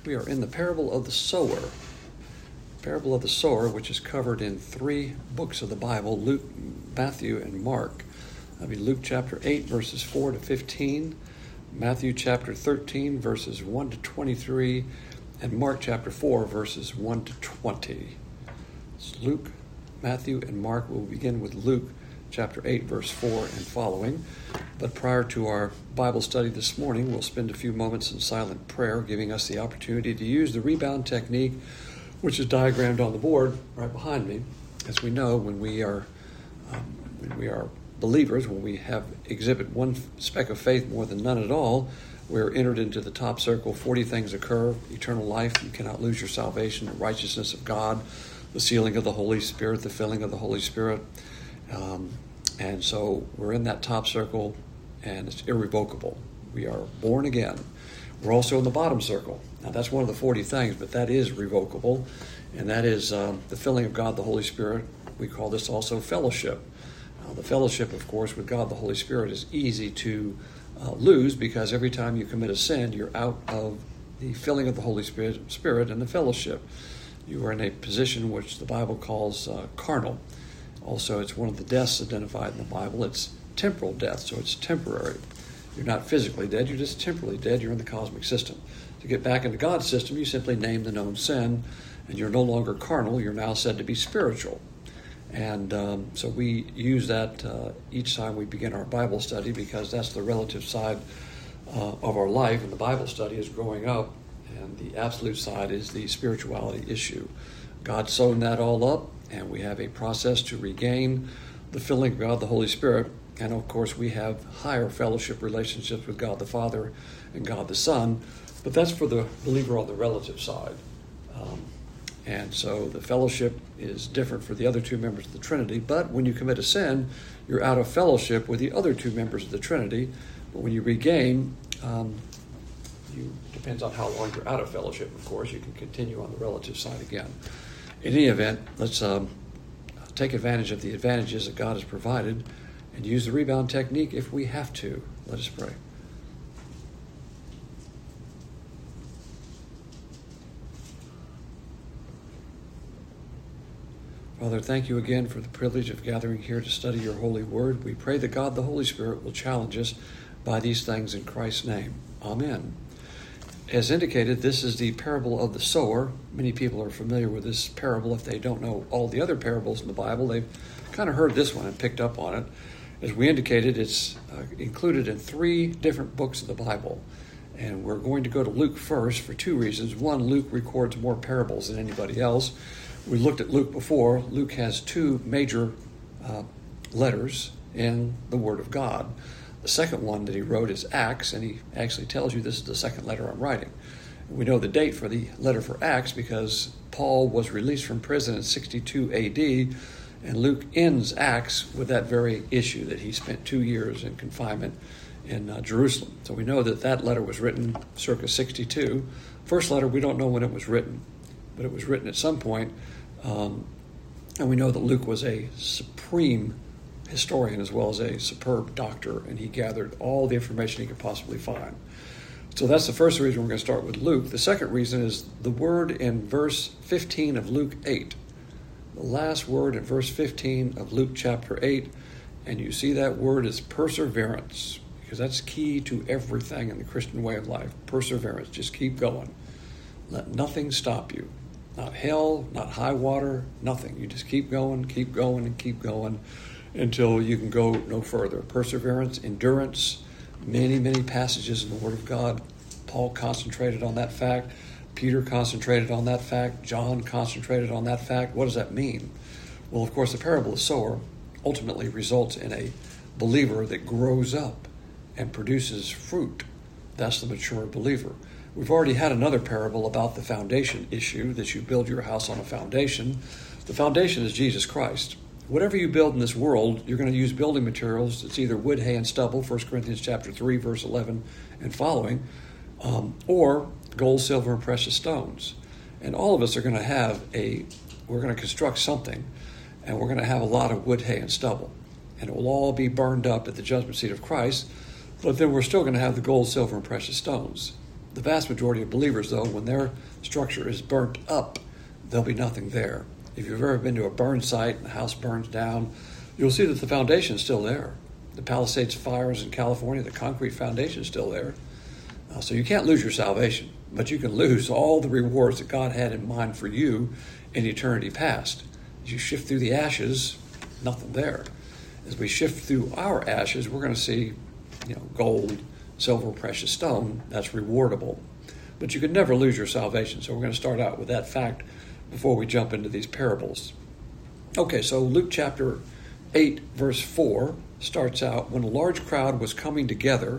We are in the parable of the sower. Parable of the sower, which is covered in 3 books of the Bible, Luke, Matthew, and Mark. Luke chapter 8, verses 4 to 15, Matthew chapter 13, verses 1 to 23, and Mark chapter 4, verses 1 to 20. It's Luke, Matthew, and Mark. We'll begin with Luke chapter 8, verse 4 and following. But prior to our Bible study this morning, we'll spend a few moments in silent prayer, giving us the opportunity to use the rebound technique, which is diagrammed on the board right behind me. As we know, when we are believers, when we exhibit one speck of faith more than none at all, we're entered into the top circle. 40 things occur: eternal life, you cannot lose your salvation, the righteousness of God, the sealing of the Holy Spirit, the filling of the Holy Spirit. And so we're in that top circle, and it's irrevocable. We are born again. We're also in the bottom circle. Now, that's one of the 40 things, but that is revocable, and that is the filling of God, the Holy Spirit. We call this also fellowship. The fellowship, of course, with God, the Holy Spirit is easy to lose, because every time you commit a sin, you're out of the filling of the Holy Spirit and the fellowship. You are in a position which the Bible calls carnal. Also, it's one of the deaths identified in the Bible. It's temporal death, so it's temporary. You're not physically dead, you're just temporally dead. You're in the cosmic system. To get back into God's system, you simply name the known sin, and you're no longer carnal. You're now said to be spiritual. And so we use that each time we begin our Bible study, because that's the relative side of our life, and the Bible study is growing up, and the absolute side is the spirituality issue. God's sewn that all up, and we have a process to regain the filling of God, the Holy Spirit. And of course, we have higher fellowship relationships with God the Father and God the Son, but that's for the believer on the relative side. And so the fellowship is different for the other 2 members of the Trinity, but when you commit a sin, you're out of fellowship with the other 2 members of the Trinity. But when you regain, depends on how long you're out of fellowship, of course, you can continue on the relative side again. In any event, let's take advantage of the advantages that God has provided and use the rebound technique if we have to. Let us pray. Father, thank you again for the privilege of gathering here to study your holy word. We pray that God, the Holy Spirit, will challenge us by these things in Christ's name. Amen. As indicated, this is the parable of the sower. Many people are familiar with this parable. If they don't know all the other parables in the Bible, they've kind of heard this one and picked up on it. As we indicated, it's included in 3 different books of the Bible. And we're going to go to Luke first for 2 reasons. One, Luke records more parables than anybody else. We looked at Luke before. Luke has 2 major letters in the Word of God. The second one that he wrote is Acts, and he actually tells you this is the second letter I'm writing. We know the date for the letter for Acts because Paul was released from prison in 62 AD, and Luke ends Acts with that very issue, that he spent 2 years in confinement in Jerusalem. So we know that that letter was written circa 62. First letter, we don't know when it was written, but it was written at some point. And we know that Luke was a supreme historian as well as a superb doctor, and he gathered all the information he could possibly find. So that's the first reason we're going to start with Luke. The second reason is the word in verse 15 of Luke 8. The last word in verse 15 of Luke chapter 8, and you see that word is perseverance, because that's key to everything in the Christian way of life. Perseverance. Just keep going. Let nothing stop you. Not hell, not high water, nothing. You just keep going, and keep going until you can go no further. Perseverance, endurance, many, many passages in the Word of God. Paul concentrated on that fact. Peter concentrated on that fact. John concentrated on that fact. What does that mean? Well, of course, the parable of the sower ultimately results in a believer that grows up and produces fruit. That's the mature believer. We've already had another parable about the foundation issue, that you build your house on a foundation. The foundation is Jesus Christ. Whatever you build in this world, you're going to use building materials. It's either wood, hay, and stubble, 1 Corinthians chapter 3, verse 11 and following, or gold, silver, and precious stones. And all of us are going to have we're going to construct something, and we're going to have a lot of wood, hay, and stubble. And it will all be burned up at the judgment seat of Christ, but then we're still going to have the gold, silver, and precious stones. The vast majority of believers, though, when their structure is burnt up, there'll be nothing there. If you've ever been to a burn site and the house burns down, you'll see that the foundation is still there. The Palisades fires in California, the concrete foundation is still there. So you can't lose your salvation, but you can lose all the rewards that God had in mind for you in eternity past. As you shift through the ashes, nothing there. As we shift through our ashes, we're going to see, gold, silver, precious stone. That's rewardable. But you can never lose your salvation. So we're going to start out with that fact before we jump into these parables. Okay, so Luke chapter 8, verse 4 starts out, when a large crowd was coming together,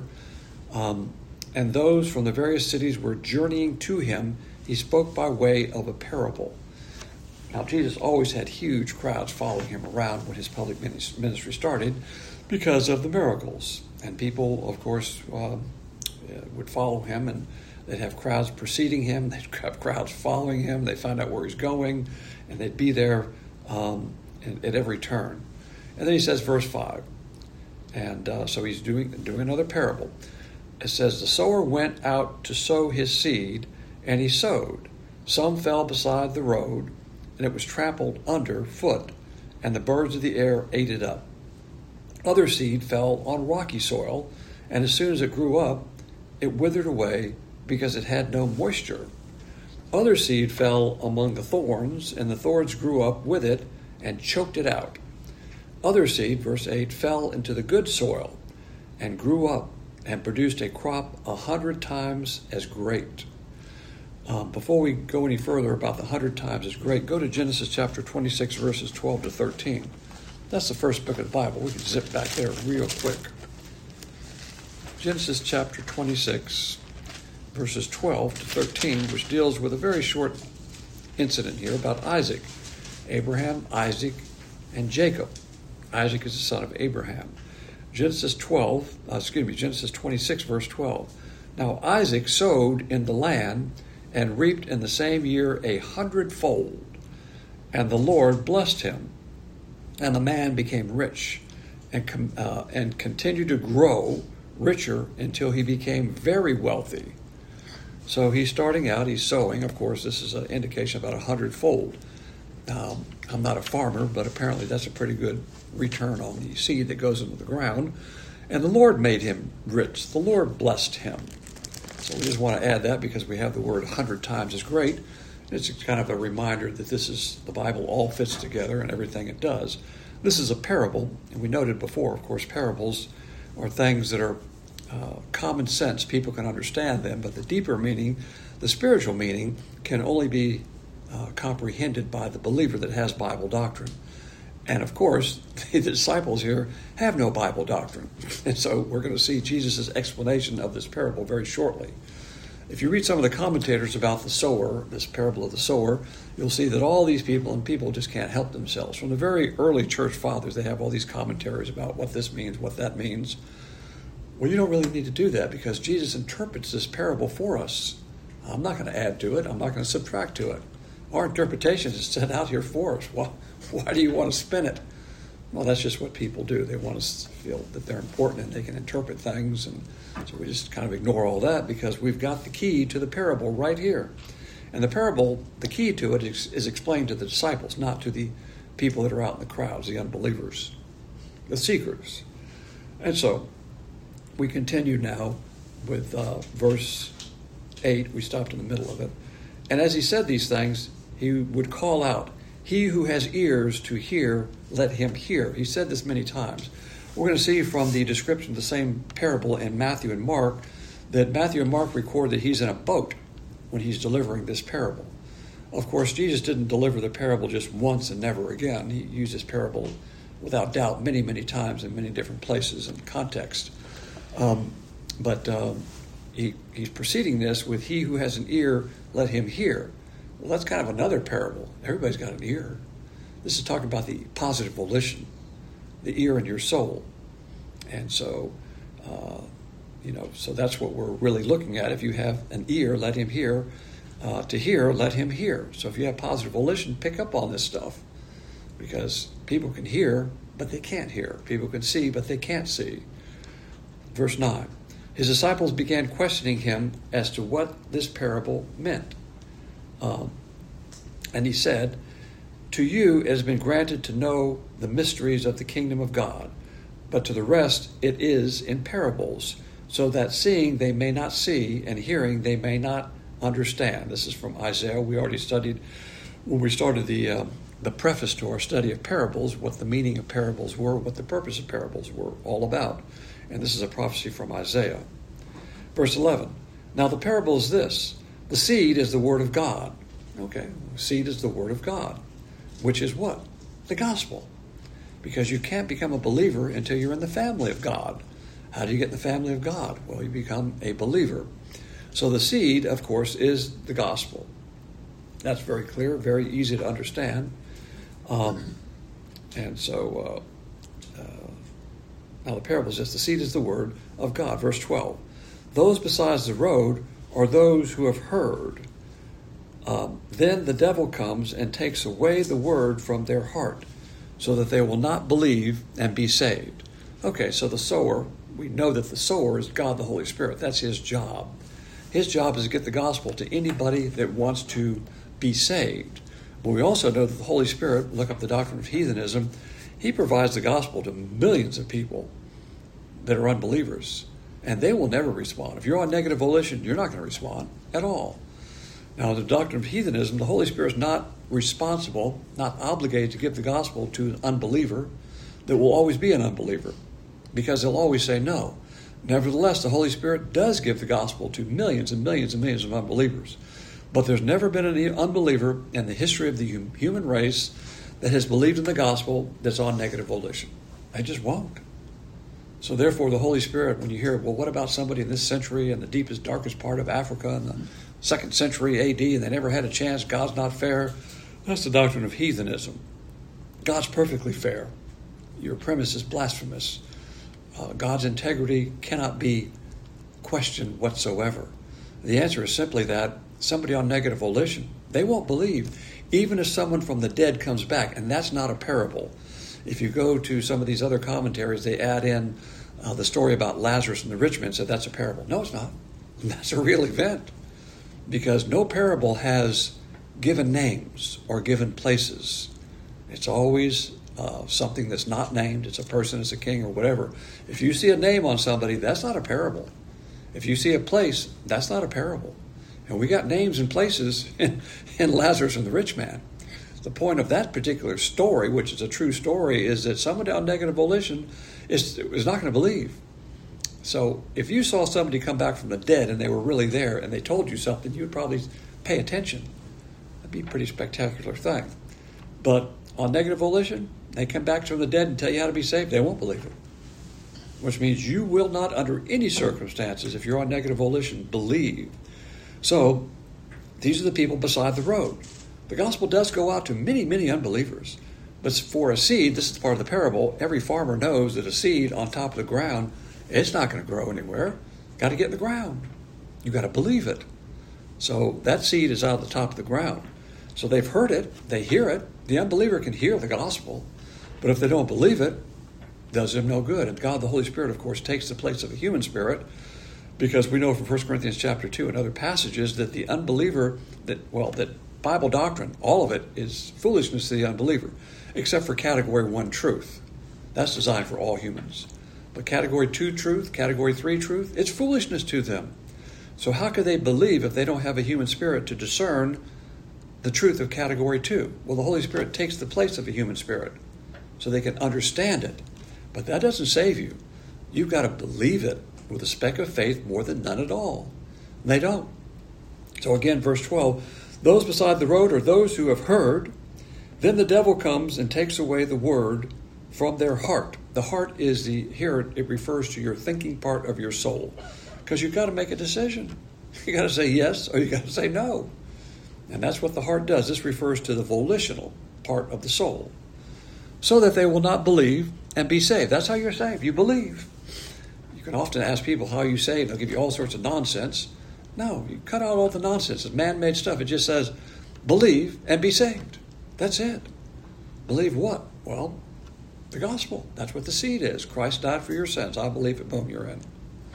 and those from the various cities were journeying to him, he spoke by way of a parable. Now, Jesus always had huge crowds following him around when his public ministry started because of the miracles. And people, of course, would follow him, and they'd have crowds preceding him. They'd have crowds following him. They'd find out where he's going, and they'd be there at every turn. And then he says, verse 5, and so he's doing another parable. It says, the sower went out to sow his seed, and he sowed. Some fell beside the road, and it was trampled under foot, and the birds of the air ate it up. Other seed fell on rocky soil, and as soon as it grew up, it withered away because it had no moisture. Other seed fell among the thorns, and the thorns grew up with it and choked it out. Other seed, verse 8, fell into the good soil and grew up and produced a crop 100 times as great. Before we go any further about the 100 times as great, go to Genesis chapter 26, verses 12 to 13. That's the first book of the Bible. We can zip back there real quick. Genesis chapter 26, verses 12 to 13, which deals with a very short incident here about Isaac. Abraham, Isaac, and Jacob. Isaac is the son of Abraham. Genesis 26, verse 12. Now Isaac sowed in the land and reaped in the same year 100-fold. And the Lord blessed him. And the man became rich and continued to grow richer until he became very wealthy. So he's starting out, he's sowing. Of course, this is an indication about 100-fold. I'm not a farmer, but apparently that's a pretty good return on the seed that goes into the ground. And the Lord made him rich. The Lord blessed him. So we just want to add that because we have the word 100 times as great. It's kind of a reminder that the Bible all fits together and everything it does. This is a parable, and we noted before, of course, parables are things that are common sense. People can understand them, but the deeper meaning, the spiritual meaning, can only be comprehended by the believer that has Bible doctrine. And of course, the disciples here have no Bible doctrine. And so we're going to see Jesus' explanation of this parable very shortly. If you read some of the commentators about the sower, this parable of the sower, you'll see that all these people just can't help themselves. From the very early church fathers, they have all these commentaries about what this means, what that means. Well, you don't really need to do that because Jesus interprets this parable for us. I'm not going to add to it. I'm not going to subtract to it. Our interpretation is set out here for us. Why do you want to spin it? Well, that's just what people do. They want to feel that they're important and they can interpret things. And so we just kind of ignore all that because we've got the key to the parable right here. And the parable, the key to it is explained to the disciples, not to the people that are out in the crowds, the unbelievers, the seekers. And so we continue now with verse 8. We stopped in the middle of it. And as he said these things, he would call out, "He who has ears to hear, let him hear." He said this many times. We're going to see from the description of the same parable in Matthew and Mark that Matthew and Mark record that he's in a boat when he's delivering this parable. Of course, Jesus didn't deliver the parable just once and never again. He used this parable without doubt many, many times in many different places and contexts. But he's preceding this with, "He who has an ear, let him hear." Well, that's kind of another parable. Everybody's got an ear. This is talking about the positive volition, the ear in your soul. And so, so that's what we're really looking at. If you have an ear, let him hear. To hear, let him hear. So if you have positive volition, pick up on this stuff. Because people can hear, but they can't hear. People can see, but they can't see. Verse 9. His disciples began questioning him as to what this parable meant. And he said, "To you it has been granted to know the mysteries of the kingdom of God, but to the rest it is in parables, so that seeing they may not see, and hearing they may not understand." This is from Isaiah. We already studied, when we started the preface to our study of parables, what the meaning of parables were, what the purpose of parables were all about. And this is a prophecy from Isaiah. Verse 11, "Now the parable is this: the seed is the word of God." Okay, seed is the word of God, which is what? The gospel. Because you can't become a believer until you're in the family of God. How do you get in the family of God? Well, you become a believer. So the seed, of course, is the gospel. That's very clear, very easy to understand. Now the parable is this: the seed is the word of God. Verse 12, "Those besides the road are those who have heard. Then the devil comes and takes away the word from their heart, so that they will not believe and be saved." Okay, so the sower, we know that the sower is God the Holy Spirit. That's his job. His job is to get the gospel to anybody that wants to be saved. But we also know that the Holy Spirit, look up the doctrine of heathenism, he provides the gospel to millions of people that are unbelievers, and they will never respond. If you're on negative volition, you're not going to respond at all. Now, the doctrine of heathenism, the Holy Spirit is not responsible, not obligated to give the gospel to an unbeliever that will always be an unbeliever, because he'll always say no. Nevertheless, the Holy Spirit does give the gospel to millions and millions and millions of unbelievers. But there's never been an unbeliever in the history of the human race that has believed in the gospel that's on negative volition. They just won't. So therefore, the Holy Spirit, when you hear, well, what about somebody in this century in the deepest, darkest part of Africa in the 2nd century A.D., and they never had a chance, God's not fair? That's the doctrine of heathenism. God's perfectly fair. Your premise is blasphemous. God's integrity cannot be questioned whatsoever. The answer is simply that somebody on negative volition, they won't believe, even if someone from the dead comes back, and that's not a parable. If you go to some of these other commentaries, they add in the story about Lazarus and the rich man, said that's a parable. No, it's not. That's a real event, because no parable has given names or given places. It's always something that's not named. It's a person, it's a king, or whatever. If you see a name on somebody, that's not a parable. If you see a place, that's not a parable. And we got names and places in Lazarus and the rich man. The point of that particular story, which is a true story, is that somebody on negative volition is not going to believe. So if you saw somebody come back from the dead and they were really there and they told you something, you would probably pay attention. That'd be a pretty spectacular thing. But on negative volition, they come back from the dead and tell you how to be saved, they won't believe it. Which means you will not, under any circumstances, if you're on negative volition, believe. So these are the people beside the road. The gospel does go out to many, many unbelievers. But for a seed, this is part of the parable, every farmer knows that a seed on top of the ground, it's not going to grow anywhere. Got to get in the ground. You got to believe it. So that seed is out of the top of the ground. So they've heard it, they hear it. The unbeliever can hear the gospel, but if they don't believe it, it does them no good. And God, the Holy Spirit, of course, takes the place of a human spirit, because we know from 1 Corinthians chapter 2 and other passages that the unbeliever, that Bible doctrine, all of it is foolishness to the unbeliever, except for category 1 truth. That's designed for all humans. But category 2 truth, category 3 truth, it's foolishness to them. So how could they believe if they don't have a human spirit to discern the truth of category 2? Well, the Holy Spirit takes the place of a human spirit so they can understand it. But that doesn't save you. You've got to believe it with a speck of faith more than none at all. And they don't. So again, verse 12, "Those beside the road are those who have heard. Then the devil comes and takes away the word from their heart." The heart is here it refers to your thinking part of your soul, because you've got to make a decision. You got to say yes or you got to say no. And that's what the heart does. This refers to the volitional part of the soul. "So that they will not believe and be saved." That's how you're saved. You believe. You can often ask people, how are you saved? They'll give you all sorts of nonsense. No, you cut out all the nonsense. It's man-made stuff. It just says, believe and be saved. That's it. Believe what? Well, the gospel. That's what the seed is. Christ died for your sins. I believe it. Boom, you're in.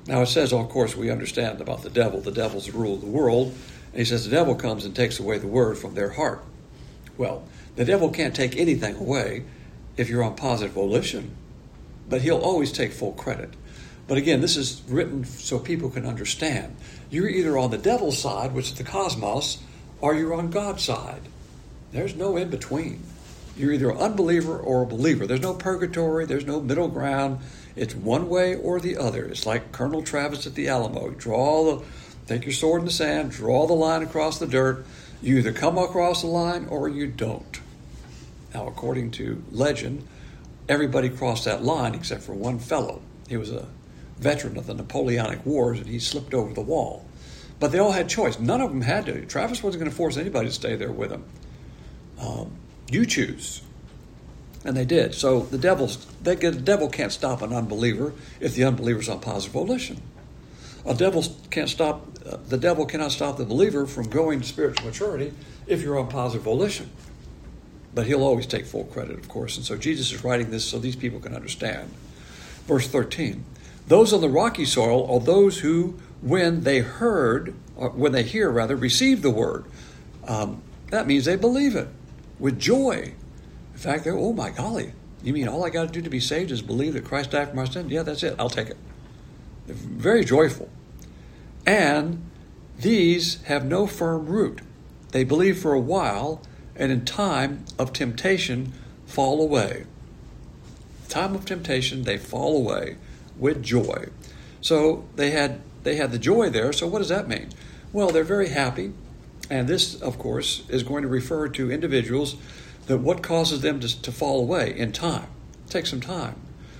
Now it says, of course, we understand about the devil. The devil's the rule of the world. And he says the devil comes and takes away the word from their heart. Well, the devil can't take anything away if you're on positive volition, but he'll always take full credit. But again, this is written so people can understand. You're either on the devil's side, which is the cosmos, or you're on God's side. There's no in between. You're either an unbeliever or a believer. There's no purgatory. There's no middle ground. It's one way or the other. It's like Colonel Travis at the Alamo. Take your sword in the sand, draw the line across the dirt. You either come across the line or you don't. Now, according to legend, everybody crossed that line except for one fellow. He was a veteran of the Napoleonic Wars, and he slipped over the wall. But they all had choice. None of them had to. Travis wasn't going to force anybody to stay there with him. You choose. And they did. So the devil can't stop an unbeliever if the unbeliever's on positive volition. The devil cannot stop the believer from going to spiritual maturity if you're on positive volition. But he'll always take full credit, of course. And so Jesus is writing this so these people can understand. Verse 13. Those on the rocky soil are those who, when they hear, receive the word. That means they believe it with joy. In fact, they're, oh my golly, you mean all I got to do to be saved is believe that Christ died for my sin? Yeah, that's it. I'll take it. They're very joyful. And these have no firm root. They believe for a while, and in time of temptation fall away. Time of temptation, they fall away with joy. So they had the joy there. So what does that mean? Well, they're very happy. And this, of course, is going to refer to individuals that what causes them to fall away in time. It takes some time.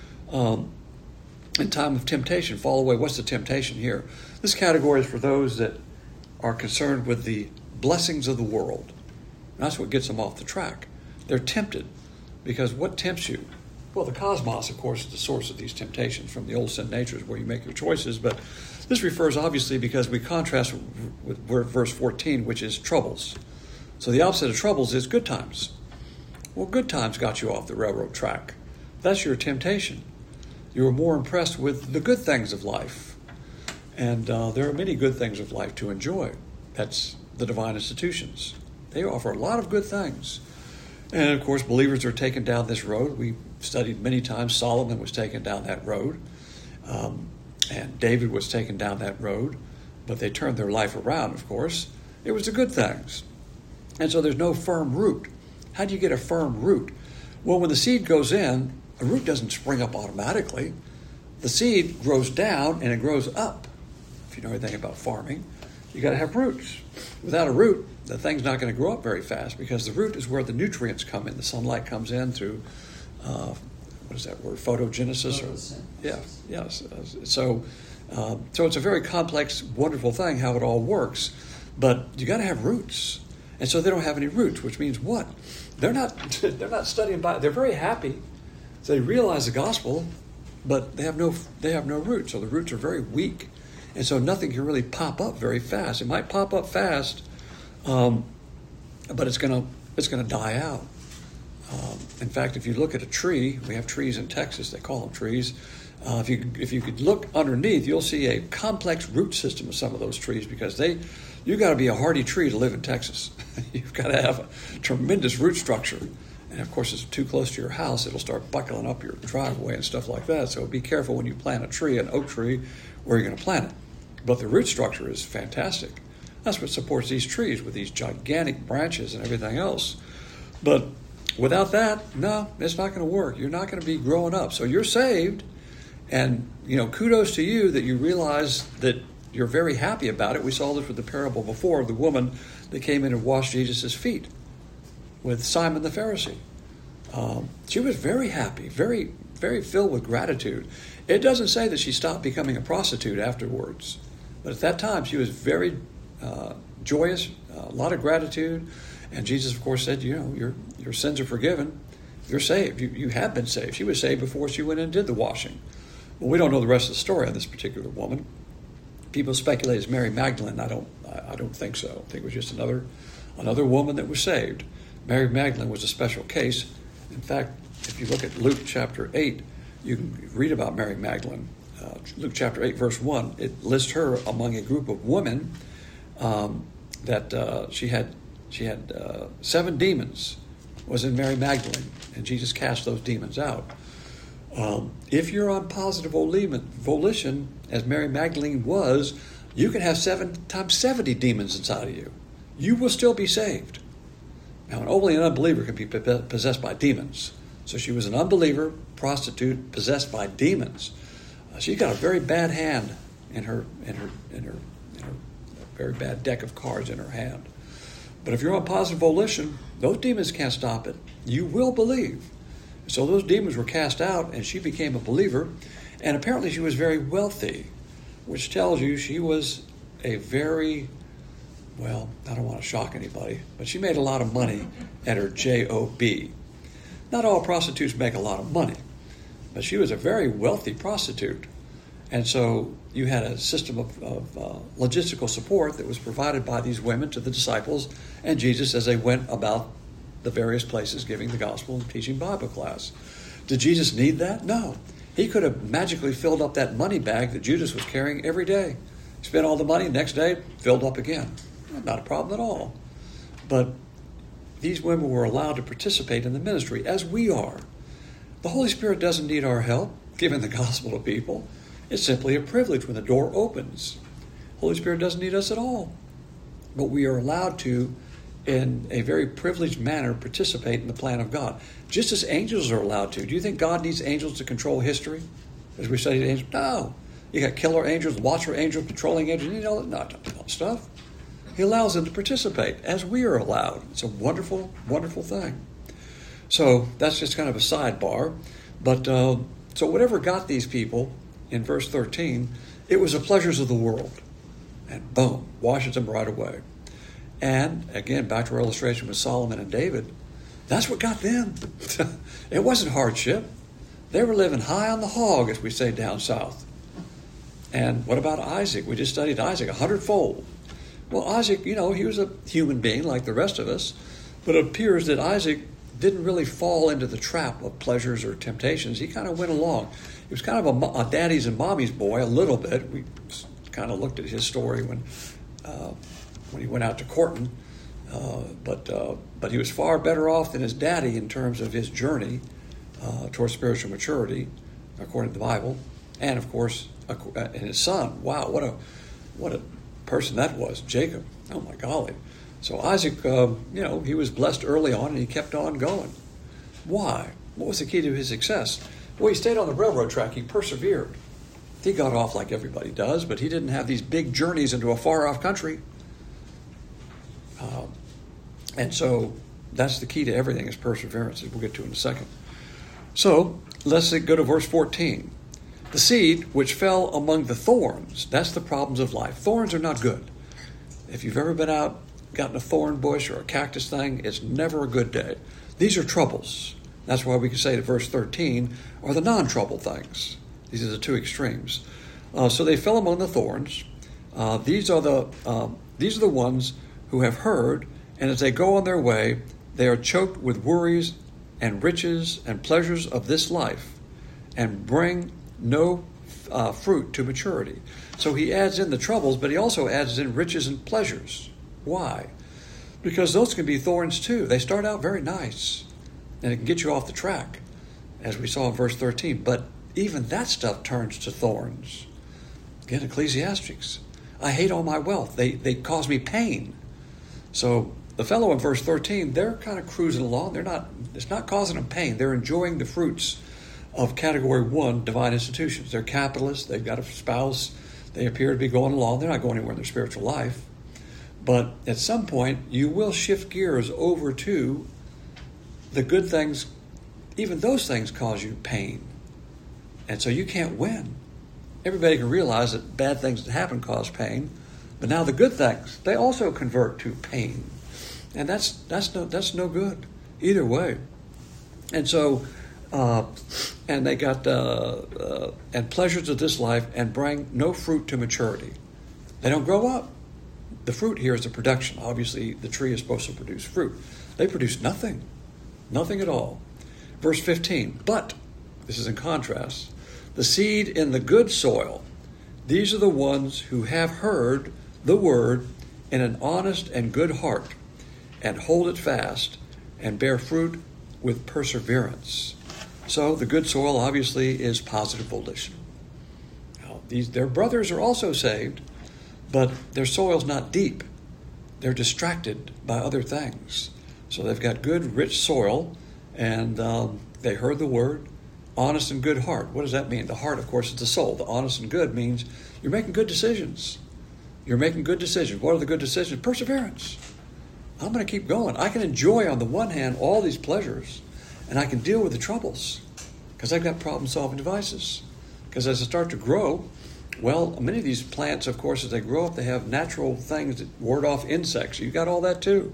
In time of temptation, fall away. What's the temptation here? This category is for those that are concerned with the blessings of the world. That's what gets them off the track. They're tempted because what tempts you? Well, the cosmos, of course, is the source of these temptations from the old sin natures where you make your choices. But this refers, obviously, because we contrast with verse 14, which is troubles. So the opposite of troubles is good times. Well, good times got you off the railroad track. That's your temptation. You were more impressed with the good things of life. And there are many good things of life to enjoy. That's the divine institutions. They offer a lot of good things. And, of course, believers are taken down this road. We studied many times Solomon was taken down that road. And David was taken down that road. But they turned their life around, of course. It was the good things. And so there's no firm root. How do you get a firm root? Well, when the seed goes in, a root doesn't spring up automatically. The seed grows down and it grows up. If you know anything about farming, you got to have roots. Without a root, the thing's not going to grow up very fast because the root is where the nutrients come in. The sunlight comes in through, what is that word, photogenisis? Yes. So it's a very complex, wonderful thing how it all works. But you got to have roots. And so they don't have any roots, which means what? They're not studying Bible. They're very happy. So they realize the gospel, but they have no roots. So the roots are very weak. And so nothing can really pop up very fast. It might pop up fast, but it's going to die out. In fact, if you look at a tree, we have trees in Texas. They call them trees. If you could look underneath, you'll see a complex root system of some of those trees because you've got to be a hardy tree to live in Texas. You've got to have a tremendous root structure. And of course, if it's too close to your house, it'll start buckling up your driveway and stuff like that. So be careful when you plant a tree, an oak tree, where you're going to plant it. But the root structure is fantastic. That's what supports these trees with these gigantic branches and everything else. But without that, no, it's not going to work. You're not going to be growing up. So you're saved. And, kudos to you that you realize that you're very happy about it. We saw this with the parable before of the woman that came in and washed Jesus' feet with Simon the Pharisee. She was very happy, very, very filled with gratitude. It doesn't say that she stopped becoming a prostitute afterwards. But at that time, she was very joyous, a lot of gratitude. And Jesus, of course, said, your sins are forgiven. You're saved. You have been saved. She was saved before she went and did the washing. Well, we don't know the rest of the story on this particular woman. People speculate it's Mary Magdalene. I don't think so. I think it was just another woman that was saved. Mary Magdalene was a special case. In fact, if you look at Luke chapter 8, you can read about Mary Magdalene. Luke chapter 8, verse 1, it lists her among a group of women that she had 7 demons, was in Mary Magdalene, and Jesus cast those demons out. If you're on positive volition, as Mary Magdalene was, you can have 7 times 70 demons inside of you. You will still be saved. Now, only an unbeliever can be possessed by demons. So she was an unbeliever, prostitute, possessed by demons. She got a very bad hand in her very bad deck of cards in her hand. But if you're on positive volition, those demons can't stop it. You will believe. So those demons were cast out, and she became a believer. And apparently she was very wealthy, which tells you she was a very, well, I don't want to shock anybody, but she made a lot of money at her job. Not all prostitutes make a lot of money, but she was a very wealthy prostitute. And so you had a system of logistical support that was provided by these women to the disciples and Jesus as they went about the various places giving the gospel and teaching Bible class. Did Jesus need that? No. He could have magically filled up that money bag that Judas was carrying every day. Spent all the money, next day, filled up again. Not a problem at all. But these women were allowed to participate in the ministry, as we are. The Holy Spirit doesn't need our help giving the gospel to people. It's simply a privilege when the door opens. Holy Spirit doesn't need us at all. But we are allowed to, in a very privileged manner, participate in the plan of God. Just as angels are allowed to. Do you think God needs angels to control history? As we studied angels? No. You got killer angels, watcher angels, patrolling angels. You know, not all that stuff. He allows them to participate, as we are allowed. It's a wonderful, wonderful thing. So that's just kind of a sidebar. But so whatever got these people, in verse 13, it was the pleasures of the world. And boom, washes them right away. And again, back to our illustration with Solomon and David, that's what got them. It wasn't hardship. They were living high on the hog, as we say down south. And what about Isaac? We just studied Isaac 100-fold. Well, Isaac, he was a human being like the rest of us, but it appears that Isaac didn't really fall into the trap of pleasures or temptations. He kind of went along. He was kind of a daddy's and mommy's boy a little bit. We kind of looked at his story when he went out to courting, but he was far better off than his daddy in terms of his journey towards spiritual maturity, according to the Bible, and of course, and his son. Wow, what a person that was, Jacob. Oh my golly. So Isaac, he was blessed early on, and he kept on going. Why? What was the key to his success? Well, he stayed on the railroad track. He persevered. He got off like everybody does, but he didn't have these big journeys into a far-off country. And so that's the key to everything is perseverance, as we'll get to in a second. So let's go to verse 14. The seed which fell among the thorns, that's the problems of life. Thorns are not good. If you've ever been out, gotten a thorn bush or a cactus thing, it's never a good day. These are troubles. That's why we can say that verse 13 are the non-trouble things. These are the two extremes. So they fell among the thorns. These are the ones who have heard, and as they go on their way, they are choked with worries and riches and pleasures of this life, and bring no fruit to maturity. So he adds in the troubles, but he also adds in riches and pleasures. Why? Because those can be thorns too. They start out very nice, and it can get you off the track, as we saw in verse 13. But even that stuff turns to thorns. Again, Ecclesiastes. I hate all my wealth. They cause me pain. So the fellow in verse 13, they're kind of cruising along. It's not causing them pain. They're enjoying the fruits of category 1 divine institutions. They're capitalists. They've got a spouse. They appear to be going along. They're not going anywhere in their spiritual life. But at some point, you will shift gears over to the good things. Even those things cause you pain. And so you can't win. Everybody can realize that bad things that happen cause pain. But now the good things, they also convert to pain. And that's no good either way. And so, and they got, and pleasures of this life and bring no fruit to maturity. They don't grow up. The fruit here is the production. Obviously, the tree is supposed to produce fruit. They produce nothing at all. Verse 15, but, this is in contrast, The seed in the good soil, these are the ones who have heard the word in an honest and good heart, and hold it fast, and bear fruit with perseverance. So the good soil obviously is positive volition. Now, their brothers are also saved, but their soil's not deep. They're distracted by other things. So they've got good, rich soil, and they heard the word, honest and good heart. What does that mean? The heart, of course, is the soul. The honest and good means you're making good decisions. You're making good decisions. What are the good decisions? Perseverance. I'm going to keep going. I can enjoy, on the one hand, all these pleasures, and I can deal with the troubles because I've got problem-solving devices. Because as I start to grow, well, many of these plants, of course, as they grow up, they have natural things that ward off insects. You've got all that too.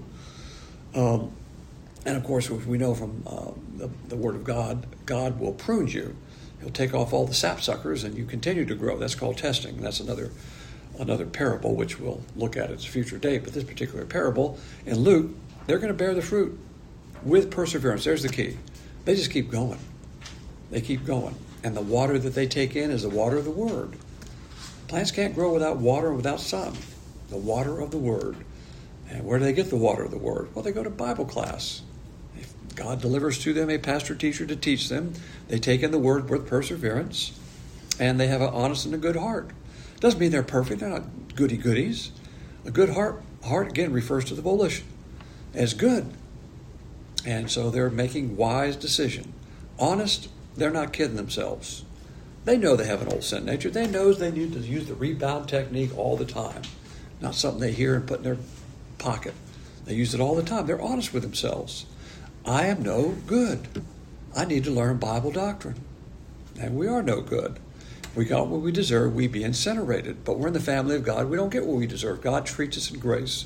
And of course, we know from the Word of God, God will prune you. He'll take off all the sapsuckers and you continue to grow. That's called testing. That's another parable, which we'll look at a future date. But this particular parable in Luke, they're going to bear the fruit with perseverance. There's the key. They just keep going. They keep going. And the water that they take in is the water of the Word. Plants can't grow without water and without sun. The water of the Word. And where do they get the water of the Word? Well, they go to Bible class. If God delivers to them a pastor teacher to teach them, they take in the Word with perseverance, and they have an honest and a good heart. Doesn't mean they're perfect. They're not goody-goodies. A good heart again, refers to the volition as good. And so they're making wise decision. Honest, they're not kidding themselves. They know they have an old sin nature. They know they need to use the rebound technique all the time. Not something they hear and put in their pocket. They use it all the time. They're honest with themselves. I am no good. I need to learn Bible doctrine. And we are no good. If we got what we deserve, we'd be incinerated. But we're in the family of God. We don't get what we deserve. God treats us in grace.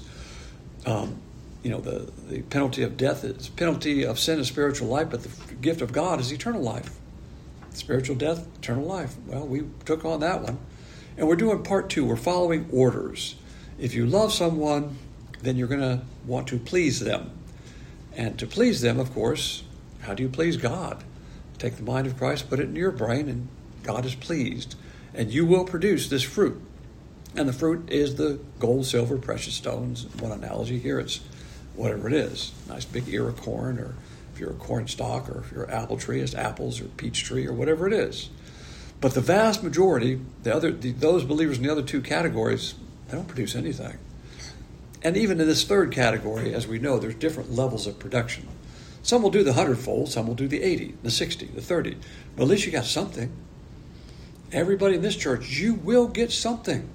The penalty of death is penalty of sin is spiritual life, but the gift of God is eternal life. Spiritual death, eternal life. Well, we took on that one. And we're doing part 2. We're following orders. If you love someone, then you're going to want to please them. And to please them, of course, how do you please God? Take the mind of Christ, put it in your brain, and God is pleased. And you will produce this fruit. And the fruit is the gold, silver, precious stones. One analogy here, it's whatever it is. Nice big ear of corn, or if you're a corn stalk, or if you're an apple tree, it's apples, or peach tree, or whatever it is. But the vast majority, those believers in the other 2 categories, they don't produce anything. And even in this 3rd category, as we know, there's different levels of production. Some will do the 100-fold, some will do the 80, the 60, the 30. But at least you got something. Everybody in this church, you will get something.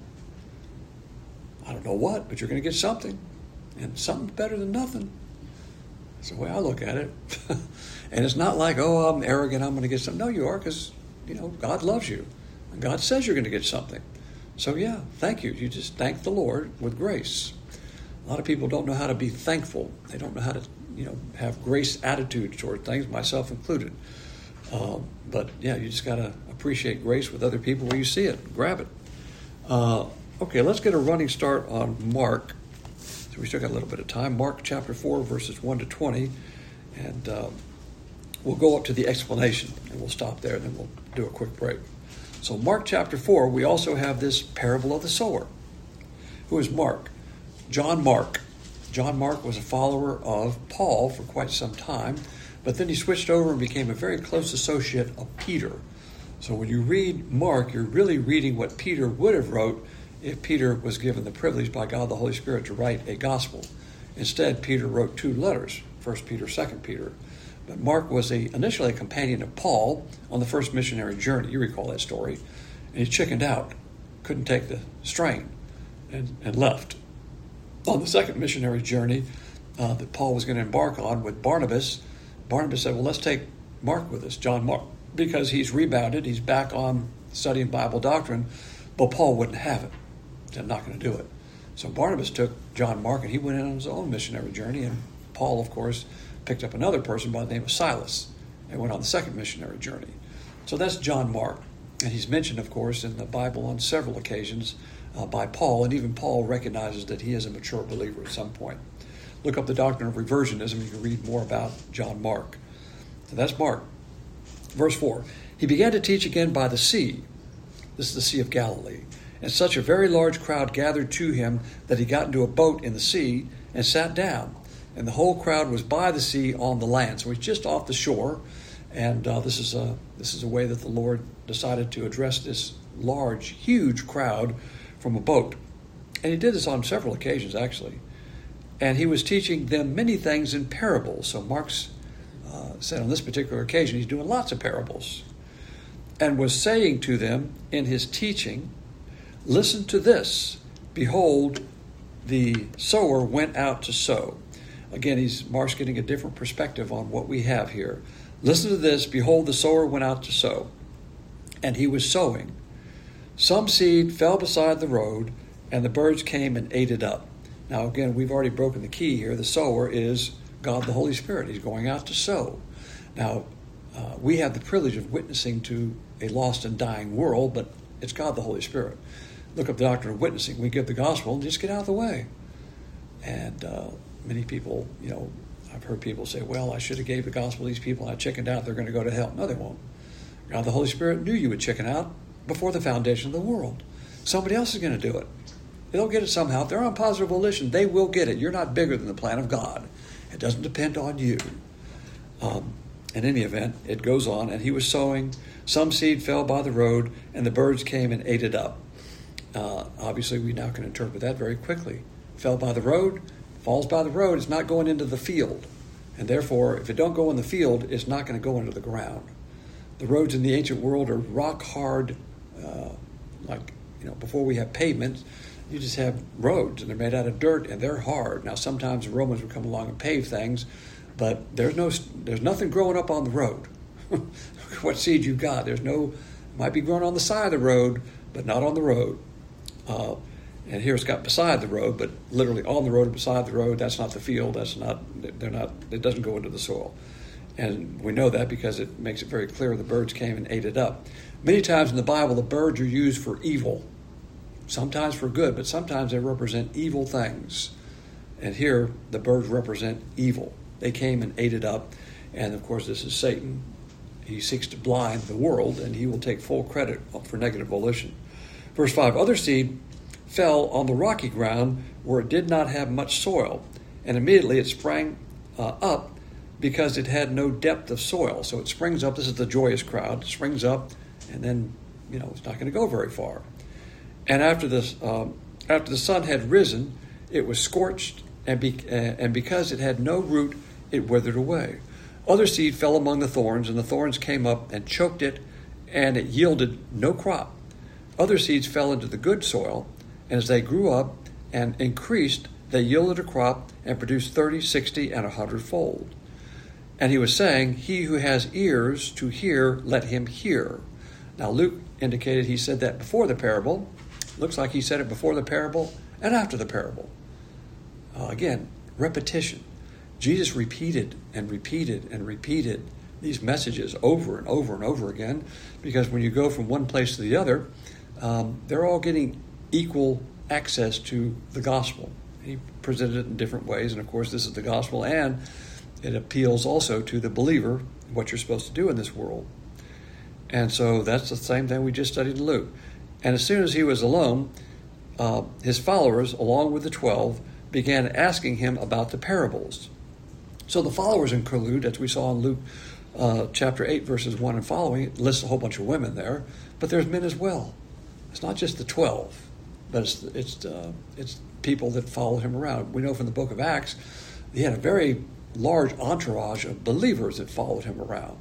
I don't know what, but you're going to get something. And something's better than nothing. That's the way I look at it. And it's not like, I'm arrogant, I'm going to get something. No, you are, because, God loves you. And God says you're going to get something. So, thank you. You just thank the Lord with grace. A lot of people don't know how to be thankful. They don't know how to, have grace attitude toward things, myself included. But you just got to appreciate grace with other people where you see it. Grab it. Okay, let's get a running start on Mark. So we still got a little bit of time. Mark chapter 4, verses 1 to 20. And we'll go up to the explanation, and we'll stop there, and then we'll do a quick break. So Mark chapter 4, we also have this parable of the sower. Who is Mark? John Mark. John Mark was a follower of Paul for quite some time, but then he switched over and became a very close associate of Peter. So when you read Mark, you're really reading what Peter would have wrote if Peter was given the privilege by God the Holy Spirit to write a gospel. Instead, Peter wrote 2 letters, 1 Peter, 2 Peter. But Mark was initially a companion of Paul on the first missionary journey. You recall that story. And he chickened out, couldn't take the strain, and left. On the second missionary journey that Paul was going to embark on with Barnabas, Barnabas said, well, let's take Mark with us, John Mark, because he's rebounded, he's back on studying Bible doctrine, but Paul wouldn't have it. I'm not going to do it. So Barnabas took John Mark, and he went on his own missionary journey, and Paul, of course, picked up another person by the name of Silas and went on the second missionary journey. So that's John Mark, and he's mentioned, of course, in the Bible on several occasions by Paul, and even Paul recognizes that he is a mature believer at some point. Look up the doctrine of reversionism, you can read more about John Mark. So that's Mark. Verse 4, He began to teach again by the sea. This is the Sea of Galilee. And such a very large crowd gathered to him that he got into a boat in the sea and sat down. And the whole crowd was by the sea on the land. So he's just off the shore. And this is a way that the Lord decided to address this large, huge crowd from a boat. And he did this on several occasions, actually. And he was teaching them many things in parables. So Mark's said on this particular occasion, he's doing lots of parables. And was saying to them in his teaching, listen to this. Behold, the sower went out to sow. Again, Mark's getting a different perspective on what we have here. Listen to this. Behold, the sower went out to sow. And he was sowing. Some seed fell beside the road, and the birds came and ate it up. Now, again, we've already broken the key here. The sower is God the Holy Spirit. He's going out to sow. Now, we have the privilege of witnessing to a lost and dying world, but it's God the Holy Spirit. Look up the doctrine of witnessing. We give the gospel and just get out of the way. And many people, I've heard people say, well, I should have gave the gospel to these people. I chickened out. They're going to go to hell. No, they won't. God the Holy Spirit knew you would chicken out before the foundation of the world. Somebody else is going to do it. They'll get it somehow. If they're on positive volition, they will get it. You're not bigger than the plan of God. It doesn't depend on you. In any event, it goes on, and he was sowing. Some seed fell by the road, and the birds came and ate it up. Obviously, we now can interpret that very quickly. Fell by the road, falls by the road, it's not going into the field. And therefore, if it don't go in the field, it's not going to go into the ground. The roads in the ancient world are rock hard, before we have pavements, you just have roads, and they're made out of dirt, and they're hard. Now, sometimes the Romans would come along and pave things, but there's nothing growing up on the road. What seed you got? Might be growing on the side of the road, but not on the road. And here it's got beside the road, but literally on the road and beside the road. That's not the field. It doesn't go into the soil. And we know that because it makes it very clear the birds came and ate it up. Many times in the Bible, the birds are used for evil. Sometimes for good, but sometimes they represent evil things. And here, the birds represent evil. They came and ate it up. And of course, this is Satan. He seeks to blind the world, and he will take full credit for negative volition. Verse 5, other seed fell on the rocky ground where it did not have much soil, and immediately it sprang up because it had no depth of soil. So it springs up. This is the joyous crowd. It springs up, and then, it's not going to go very far. And after the sun had risen, it was scorched, and because it had no root, it withered away. Other seed fell among the thorns, and the thorns came up and choked it, and it yielded no crop. Other seeds fell into the good soil, and as they grew up and increased, they yielded a crop and produced 30, 60, and 100-fold. And he was saying, he who has ears to hear, let him hear. Now, Luke indicated he said that before the parable. Looks like he said it before the parable and after the parable. Again, repetition. Jesus repeated and repeated and repeated these messages over and over and over again, because when you go from one place to the other, they're all getting equal access to the gospel. He presented it in different ways, and of course this is the gospel, and it appeals also to the believer, what you're supposed to do in this world. And so that's the same thing we just studied in Luke. And as soon as he was alone, his followers, along with the 12, began asking him about the parables. So the followers include, as we saw in Luke chapter 8, verses 1 and following, it lists a whole bunch of women there, but there's men as well. It's not just the 12, but it's people that followed him around. We know from the book of Acts, he had a very large entourage of believers that followed him around.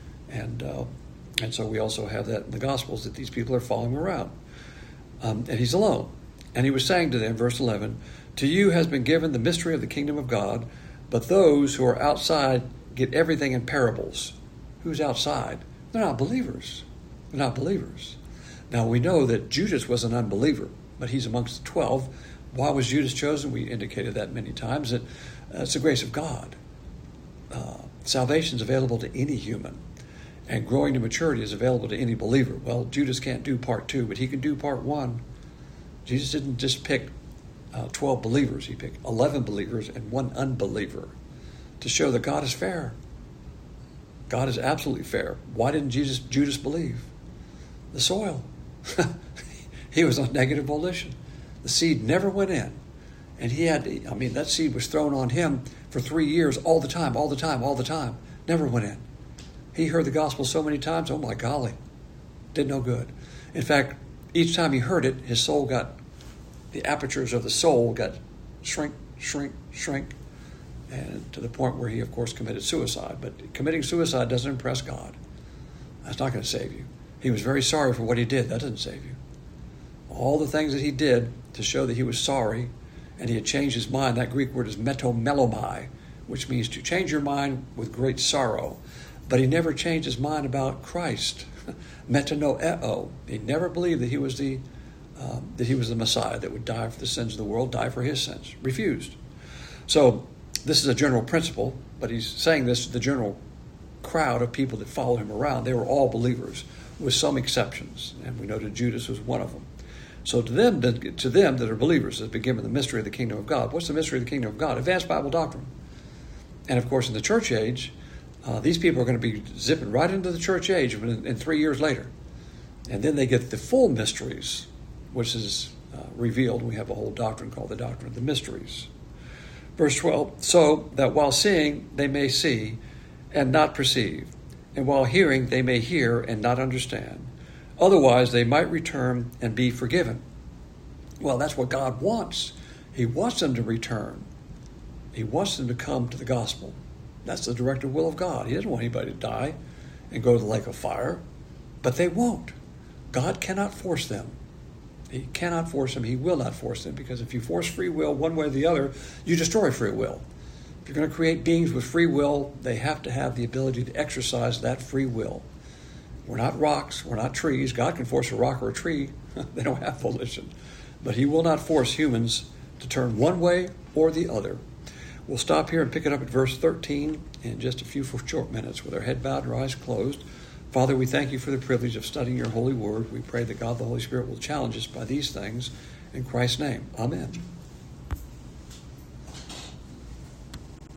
And so we also have that in the Gospels, that these people are following him around. And he's alone. And he was saying to them, verse 11, to you has been given the mystery of the kingdom of God, but those who are outside get everything in parables. Who's outside? They're not believers. They're not believers. Now we know that Judas was an unbeliever, but he's amongst the 12. Why was Judas chosen? We indicated that many times, that it's the grace of God. Salvation is available to any human, and growing to maturity is available to any believer. Well, Judas can't do part 2, but he can do part 1. Jesus didn't just pick 12 believers. He picked 11 believers and 1 unbeliever to show that God is fair. God is absolutely fair. Why didn't Judas believe? The soil. He was on negative volition. The seed never went in. And that seed was thrown on him for 3 years, all the time. Never went in. He heard the gospel so many times, oh my golly, did no good. In fact, each time he heard it, the apertures of the soul got shrink, and to the point where he, of course, committed suicide. But committing suicide doesn't impress God. That's not going to save you. He was very sorry for what he did. That doesn't save you. All the things that he did to show that he was sorry and he had changed his mind, that Greek word is metamelomai, which means to change your mind with great sorrow. But he never changed his mind about Christ. Metanoeo. He never believed that he was the Messiah that would die for the sins of the world, die for his sins. Refused. So this is a general principle, but he's saying this to the general crowd of people that followed him around. They were all believers, with some exceptions, and we know that Judas was one of them. So to them that are believers, that have been given the mystery of the kingdom of God. What's the mystery of the kingdom of God? Advanced Bible doctrine. And of course, in the church age, these people are going to be zipping right into the church age in 3 years later. And then they get the full mysteries, which is revealed. We have a whole doctrine called the doctrine of the mysteries. Verse 12, so that while seeing they may see and not perceive, and while hearing they may hear and not understand. Otherwise they might return and be forgiven. Well, that's what God wants. He wants them to return. He wants them to come to the gospel. That's the directed will of God. He doesn't want anybody to die and go to the lake of fire. But they won't. God cannot force them. He cannot force them. He will not force them, because if you force free will one way or the other, you destroy free will. If you're going to create beings with free will, they have to have the ability to exercise that free will. We're not rocks. We're not trees. God can force a rock or a tree. They don't have volition. But he will not force humans to turn one way or the other. We'll stop here and pick it up at verse 13 in just a few short minutes with our head bowed and our eyes closed. Father, we thank you for the privilege of studying your holy word. We pray that God the Holy Spirit will challenge us by these things. In Christ's name, amen.